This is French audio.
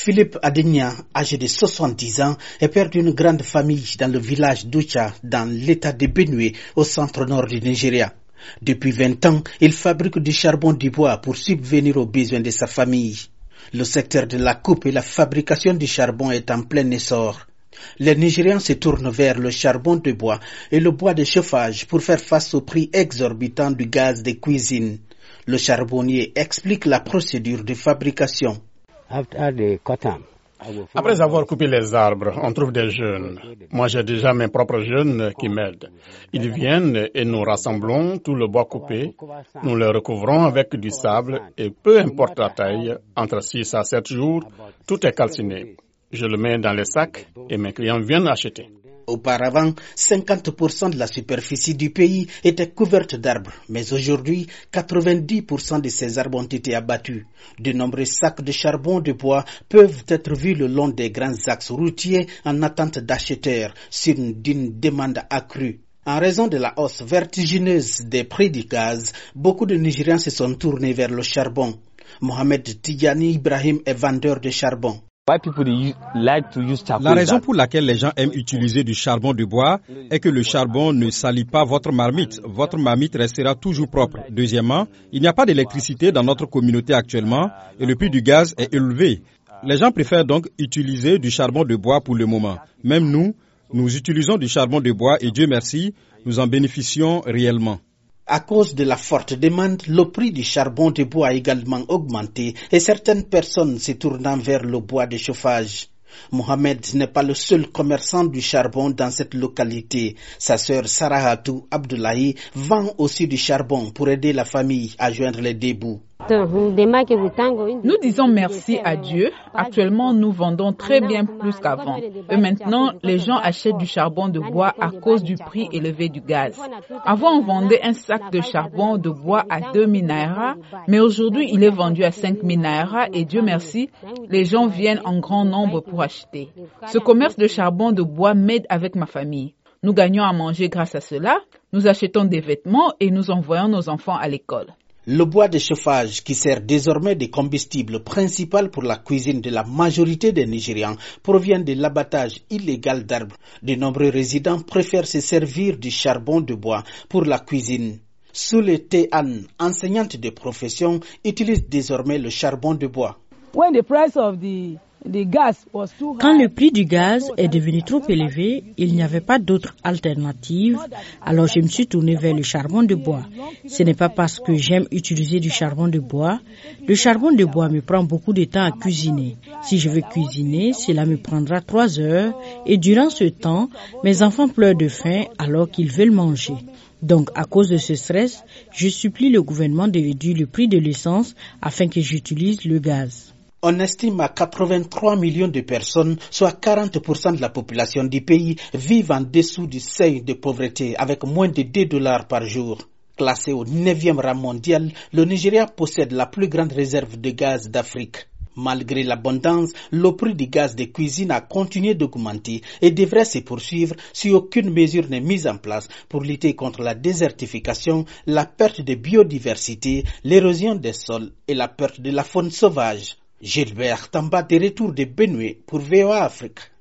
Philippe Adegna, âgé de 70 ans, est père d'une grande famille dans le village d'Ucha, dans l'état de Benue, au centre-nord du Nigeria. Depuis 20 ans, il fabrique du charbon du bois pour subvenir aux besoins de sa famille. Le secteur de la coupe et la fabrication du charbon est en plein essor. Les Nigérians se tournent vers le charbon de bois et le bois de chauffage pour faire face au prix exorbitant du gaz de cuisine. Le charbonnier explique la procédure de fabrication. Après avoir coupé les arbres, on trouve des jeunes. Moi, j'ai déjà mes propres jeunes qui m'aident. Ils viennent et nous rassemblons tout le bois coupé. Nous le recouvrons avec du sable et peu importe la taille, entre 6 à 7 jours, tout est calciné. Je le mets dans les sacs et mes clients viennent acheter. Auparavant, 50% de la superficie du pays était couverte d'arbres, mais aujourd'hui, 90% de ces arbres ont été abattus. De nombreux sacs de charbon de bois peuvent être vus le long des grands axes routiers en attente d'acheteurs, d'une demande accrue. En raison de la hausse vertigineuse des prix du gaz, beaucoup de Nigérians se sont tournés vers le charbon. Mohamed Tidjani Ibrahim est vendeur de charbon. La raison pour laquelle les gens aiment utiliser du charbon de bois est que le charbon ne salit pas votre marmite. Votre marmite restera toujours propre. Deuxièmement, il n'y a pas d'électricité dans notre communauté actuellement et le prix du gaz est élevé. Les gens préfèrent donc utiliser du charbon de bois pour le moment. Même nous utilisons du charbon de bois et Dieu merci, nous en bénéficions réellement. À cause de la forte demande, le prix du charbon de bois a également augmenté et certaines personnes se tournant vers le bois de chauffage. Mohamed n'est pas le seul commerçant du charbon dans cette localité. Sa sœur Sarahatou Abdoulaye vend aussi du charbon pour aider la famille à joindre les deux bouts. Nous disons merci à Dieu. Actuellement, nous vendons très bien plus qu'avant. Et maintenant, les gens achètent du charbon de bois à cause du prix élevé du gaz. Avant, on vendait un sac de charbon de bois à 2000 naira, mais aujourd'hui, il est vendu à 5000 naira et Dieu merci, les gens viennent en grand nombre pour acheter. Ce commerce de charbon de bois m'aide avec ma famille. Nous gagnons à manger grâce à cela, nous achetons des vêtements et nous envoyons nos enfants à l'école. Le bois de chauffage, qui sert désormais de combustible principal pour la cuisine de la majorité des Nigérians, provient de l'abattage illégal d'arbres. De nombreux résidents préfèrent se servir du charbon de bois pour la cuisine. Soule Tehan, enseignante de profession, utilise désormais le charbon de bois. Quand le prix du gaz est devenu trop élevé, il n'y avait pas d'autre alternative, alors je me suis tournée vers le charbon de bois. Ce n'est pas parce que j'aime utiliser du charbon de bois. Le charbon de bois me prend beaucoup de temps à cuisiner. Si je veux cuisiner, cela me prendra 3 heures et durant ce temps, mes enfants pleurent de faim alors qu'ils veulent manger. Donc, à cause de ce stress, je supplie le gouvernement de réduire le prix de l'essence afin que j'utilise le gaz. On estime à 83 millions de personnes, soit 40% de la population du pays, vivent en dessous du seuil de pauvreté avec moins de $2 par jour. Classé au 9e rang mondial, le Nigeria possède la plus grande réserve de gaz d'Afrique. Malgré l'abondance, le prix du gaz de cuisine a continué d'augmenter et devrait se poursuivre si aucune mesure n'est mise en place pour lutter contre la désertification, la perte de biodiversité, l'érosion des sols et la perte de la faune sauvage. Gilbert Tamba de retour de Benue pour VOA Afrique.